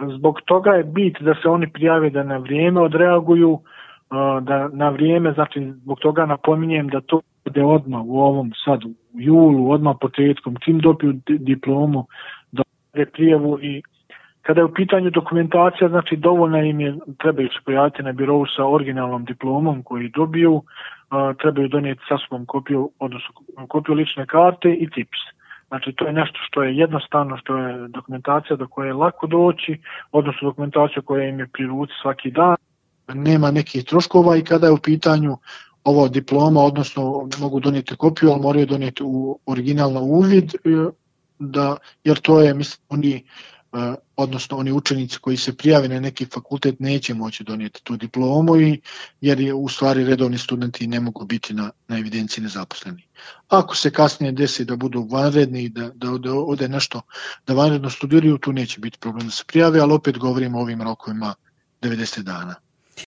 zbog toga je bit da se oni prijave, da na vrijeme odreaguju, da na vrijeme, znači zbog toga napominjem da to bude odmah u ovom sad u julu, odmah početkom, čim dobiju diplomu, da prijavu. I kada je u pitanju dokumentacija, znači dovoljno im je, trebaju se pojaviti na birovu sa originalnom diplomom koju dobiju, trebaju donijeti sa sobom kopiju, odnosno kopiju lične karte i tips. Znači to je nešto što je jednostavno, što je dokumentacija do koje je lako doći, odnosno dokumentacija koja im je pri ruci svaki dan. Nema nekih troškova i kada je u pitanju ovo diploma, odnosno mogu donijeti kopiju, ali moraju donijeti u originalno uvid, jer to je, mislim, oni učenici koji se prijave na neki fakultet neće moći donijeti tu diplomu, jer je u stvari redovni studenti ne mogu biti na evidenciji nezaposlenih. Ako se kasnije desi da budu vanredni, da ode nešto, da vanredno studiraju, tu neće biti problem da se prijave, ali opet govorimo o ovim rokovima 90 dana.